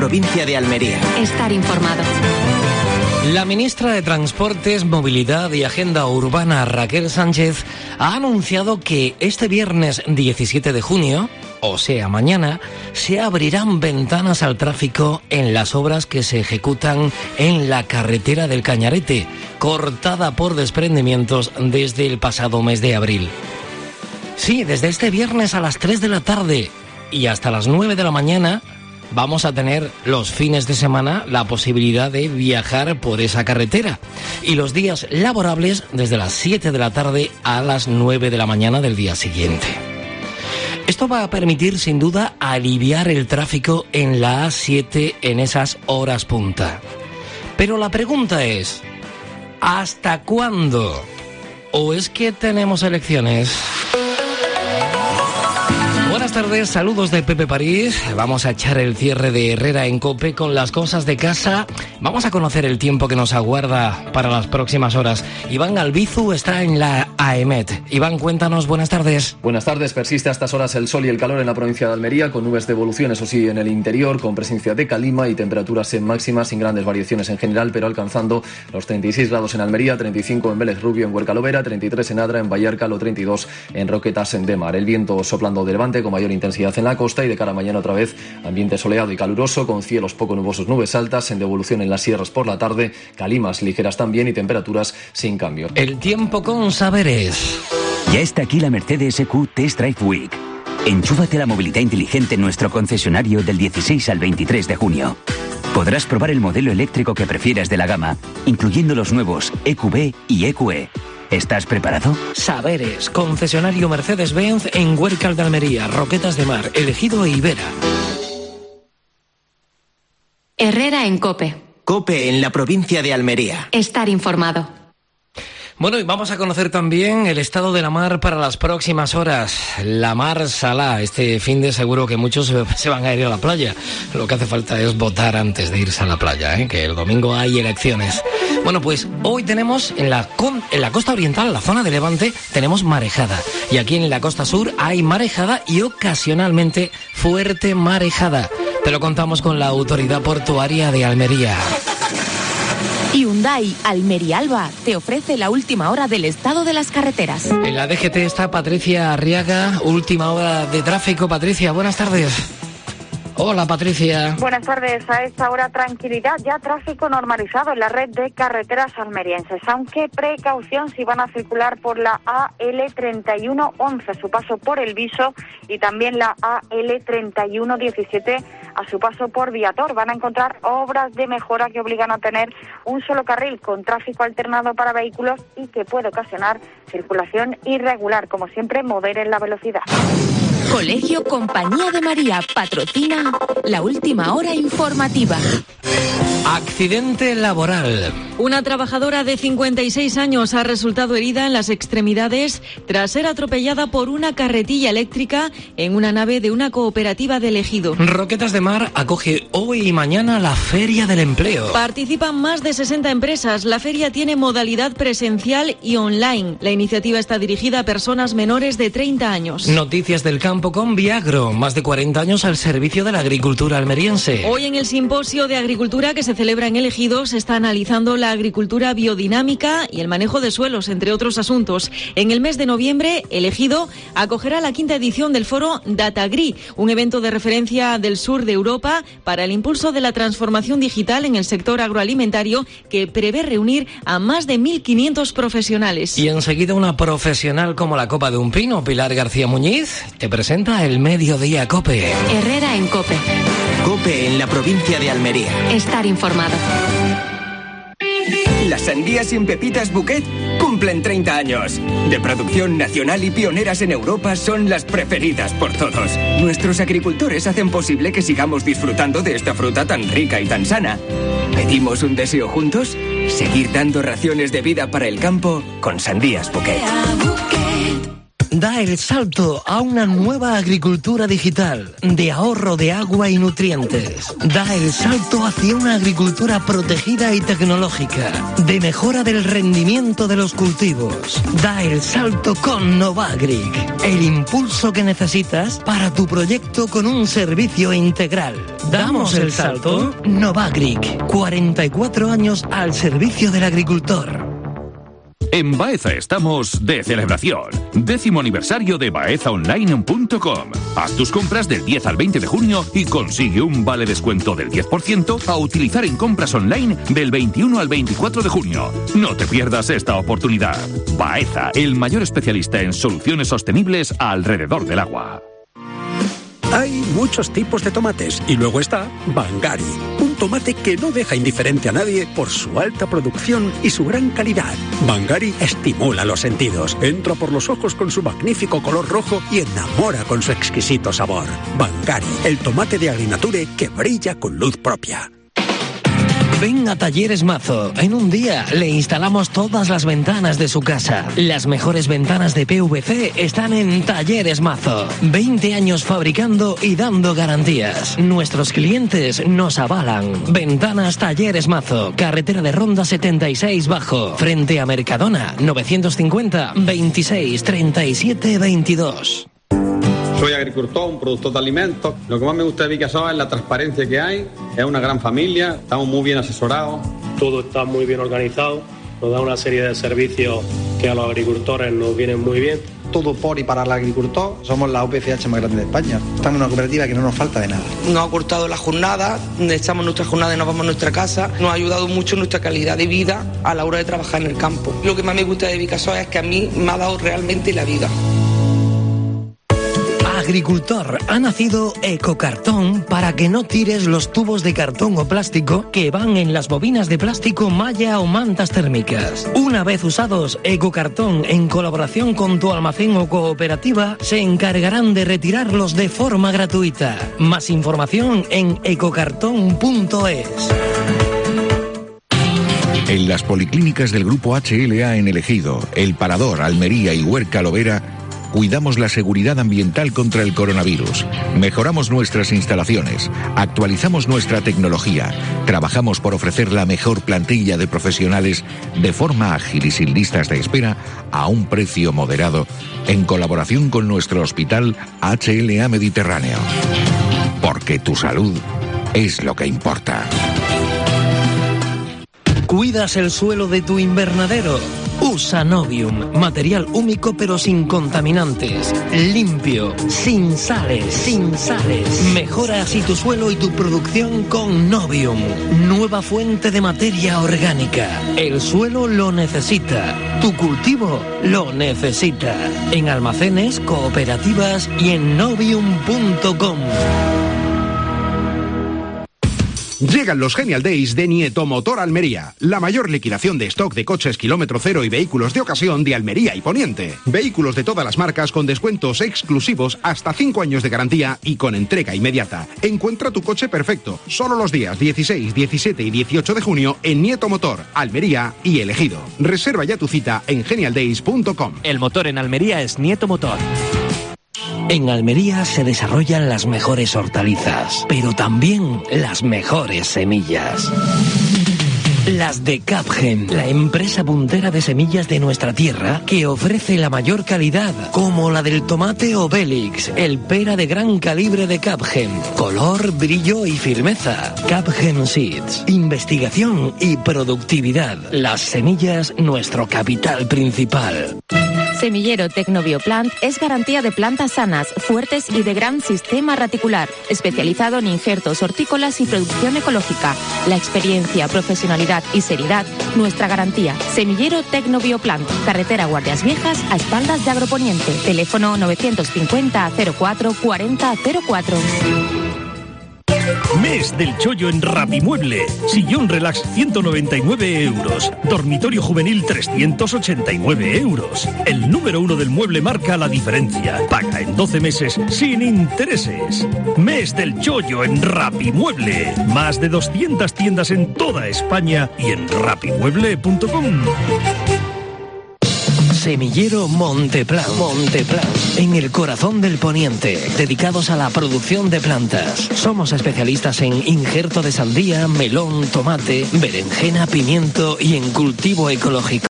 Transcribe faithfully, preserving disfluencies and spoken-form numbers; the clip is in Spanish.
provincia de Almería. Estar informado. La ministra de Transportes, Movilidad y Agenda Urbana, Raquel Sánchez, ha anunciado que este viernes diecisiete de junio, o sea mañana, se abrirán ventanas al tráfico en las obras que se ejecutan en la carretera del Cañarete, cortada por desprendimientos desde el pasado mes de abril. Sí, desde este viernes a las tres de la tarde y hasta las nueve de la mañana vamos a tener los fines de semana la posibilidad de viajar por esa carretera y los días laborables desde las siete de la tarde a las nueve de la mañana del día siguiente. Esto va a permitir sin duda aliviar el tráfico en la A siete en esas horas punta. Pero la pregunta es, ¿hasta cuándo? ¿O es que tenemos elecciones? Buenas tardes, saludos de Pepe París. Vamos a echar el cierre de Herrera en COPE con las cosas de casa. Vamos a conocer el tiempo que nos aguarda para las próximas horas. Iván Albizu está en la AEMET. Iván, cuéntanos, buenas tardes. Buenas tardes, persiste a estas horas el sol y el calor en la provincia de Almería, con nubes de evolución, eso sí, en el interior, con presencia de calima y temperaturas en máximas sin grandes variaciones en general, pero alcanzando los treinta y seis grados en Almería, treinta y cinco en Vélez Rubio, en Huercalovera, treinta y tres en Adra, en Vallarcal o treinta y dos en Roquetas, en Demar. El viento soplando de levante con mayor intensidad en la costa y de cara a mañana otra vez ambiente soleado y caluroso con cielos poco nubosos, nubes altas, en devolución en las sierras por la tarde, calimas ligeras también y temperaturas sin cambio. El tiempo con saberes. Ya está aquí la Mercedes E Q Test Drive Week. Enchúfate la movilidad inteligente en nuestro concesionario del dieciséis al veintitrés de junio. Podrás probar el modelo eléctrico que prefieras de la gama, incluyendo los nuevos E Q B y E Q E. ¿Estás preparado? Saberes, concesionario Mercedes-Benz en Huércal de Almería, Roquetas de Mar, El Ejido e Ibera. Herrera en COPE. COPE en la provincia de Almería. Estar informado. Bueno, y vamos a conocer también el estado de la mar para las próximas horas. La mar salá. Este fin de seguro que muchos se van a ir a la playa. Lo que hace falta es votar antes de irse a la playa, ¿eh? Que el domingo hay elecciones. Bueno, pues hoy tenemos en la, con, en la costa oriental, en la zona de Levante, tenemos marejada. Y aquí en la costa sur hay marejada y ocasionalmente fuerte marejada. Te lo contamos con la Autoridad Portuaria de Almería. Hyundai Almería Alba te ofrece la última hora del estado de las carreteras. En la D G T está Patricia Arriaga, última hora de tráfico. Patricia, buenas tardes. Hola, Patricia. Buenas tardes. A esta hora, tranquilidad, ya tráfico normalizado en la red de carreteras almerienses, aunque precaución si van a circular por la A L treinta y uno once a su paso por El Viso y también la A L treinta y uno diecisiete a su paso por Viator. Van a encontrar obras de mejora que obligan a tener un solo carril con tráfico alternado para vehículos y que puede ocasionar circulación irregular. Como siempre, moderen la velocidad. Colegio Compañía de María patrocina la última hora informativa. Accidente laboral. Una trabajadora de cincuenta y seis años ha resultado herida en las extremidades tras ser atropellada por una carretilla eléctrica en una nave de una cooperativa del Ejido. Roquetas de Mar acoge hoy y mañana la Feria del Empleo. Participan más de sesenta empresas. La feria tiene modalidad presencial y online. La iniciativa está dirigida a personas menores de treinta años. Noticias del campo con Viagro. Más de cuarenta años al servicio de la agricultura almeriense. Hoy en el simposio de agricultura que se celebra en El Ejido se está analizando la agricultura biodinámica y el manejo de suelos, entre otros asuntos. En el mes de noviembre, El Ejido acogerá la quinta edición del foro Datagri, un evento de referencia del sur de Europa para el impulso de la transformación digital en el sector agroalimentario que prevé reunir a más de mil quinientos profesionales. Y enseguida una profesional como la copa de un pino, Pilar García Muñiz, te presenta el Mediodía COPE. Herrera en COPE. COPE en la provincia de Almería. Estar informado. Las sandías sin pepitas Bouquet cumplen treinta años. De producción nacional y pioneras en Europa, son las preferidas por todos. Nuestros agricultores hacen posible que sigamos disfrutando de esta fruta tan rica y tan sana. ¿Pedimos un deseo juntos? Seguir dando raciones de vida para el campo con sandías Bouquet. Da el salto a una nueva agricultura digital, de ahorro de agua y nutrientes. Da el salto hacia una agricultura protegida y tecnológica, de mejora del rendimiento de los cultivos. Da el salto con Novagric, el impulso que necesitas para tu proyecto con un servicio integral. ¿Damos el salto? Novagric, cuarenta y cuatro años al servicio del agricultor. En Baeza estamos de celebración. Décimo aniversario de baeza online punto com. Haz tus compras del diez al veinte de junio y consigue un vale descuento del diez por ciento a utilizar en compras online del veintiuno al veinticuatro de junio. No te pierdas esta oportunidad. Baeza, el mayor especialista en soluciones sostenibles alrededor del agua. Hay muchos tipos de tomates y luego está Bangari, un tomate que no deja indiferente a nadie por su alta producción y su gran calidad. Bangari estimula los sentidos, entra por los ojos con su magnífico color rojo y enamora con su exquisito sabor. Bangari, el tomate de Agrinature que brilla con luz propia. Ven a Talleres Mazo. En un día le instalamos todas las ventanas de su casa. Las mejores ventanas de P V C están en Talleres Mazo. veinte años fabricando y dando garantías. Nuestros clientes nos avalan. Ventanas Talleres Mazo. Carretera de Ronda setenta y seis Bajo. Frente a Mercadona. novecientos cincuenta, veintiséis, treinta y siete, veintidós. Soy agricultor, un productor de alimentos. Lo que más me gusta de Vicasol es la transparencia que hay. Es una gran familia, estamos muy bien asesorados. Todo está muy bien organizado, nos da una serie de servicios que a los agricultores nos vienen muy bien. Todo por y para el agricultor. Somos la U P C H más grande de España. Estamos en una cooperativa que no nos falta de nada. Nos ha cortado la jornada, echamos nuestra jornada y nos vamos a nuestra casa. Nos ha ayudado mucho en nuestra calidad de vida a la hora de trabajar en el campo. Lo que más me gusta de Vicasol es que a mí me ha dado realmente la vida. Agricultor, ha nacido Ecocartón para que no tires los tubos de cartón o plástico que van en las bobinas de plástico, malla o mantas térmicas. Una vez usados, Ecocartón, en colaboración con tu almacén o cooperativa, se encargarán de retirarlos de forma gratuita. Más información en ecocartón punto es. En las policlínicas del Grupo H L A en El Ejido, El Parador, Almería y Huerca Lovera, cuidamos la seguridad ambiental contra el coronavirus, mejoramos nuestras instalaciones, actualizamos nuestra tecnología, trabajamos por ofrecer la mejor plantilla de profesionales de forma ágil y sin listas de espera a un precio moderado, en colaboración con nuestro hospital H L A Mediterráneo. Porque tu salud es lo que importa. ¿Cuidas el suelo de tu invernadero? Usa Novium, material único pero sin contaminantes, limpio, sin sales, sin sales. Mejora así tu suelo y tu producción con Novium, nueva fuente de materia orgánica. El suelo lo necesita, tu cultivo lo necesita. En almacenes, cooperativas y en novium punto com. Llegan los Genial Days de Nieto Motor Almería, la mayor liquidación de stock de coches kilómetro cero y vehículos de ocasión de Almería y Poniente. Vehículos de todas las marcas con descuentos exclusivos hasta cinco años de garantía y con entrega inmediata. Encuentra tu coche perfecto, solo los días dieciséis, diecisiete y dieciocho de junio en Nieto Motor, Almería y El Ejido. Reserva ya tu cita en genial days punto com. El motor en Almería es Nieto Motor. En Almería se desarrollan las mejores hortalizas, pero también las mejores semillas. Las de Capgen, la empresa puntera de semillas de nuestra tierra que ofrece la mayor calidad, como la del tomate Obelix, el pera de gran calibre de Capgen. Color, brillo y firmeza. Capgen Seeds. Investigación y productividad. Las semillas, nuestro capital principal. Semillero Tecnobioplant es garantía de plantas sanas, fuertes y de gran sistema radicular, especializado en injertos hortícolas y producción ecológica. La experiencia, profesionalidad y seriedad, nuestra garantía. Semillero Tecnobioplant, carretera Guardias Viejas, a espaldas de Agroponiente. Teléfono novecientos cincuenta, cero cuatro, cuarenta, cero cuatro. Mes del chollo en Rapimueble. Sillón relax ciento noventa y nueve euros. Dormitorio juvenil trescientos ochenta y nueve euros. El número uno del mueble marca la diferencia. Paga en doce meses sin intereses. Mes del chollo en Rapimueble. Más de doscientas tiendas en toda España y en rapimueble punto com. Semillero Monteplan. Monteplan. En el corazón del poniente, dedicados a la producción de plantas. Somos especialistas en injerto de sandía, melón, tomate, berenjena, pimiento y en cultivo ecológico.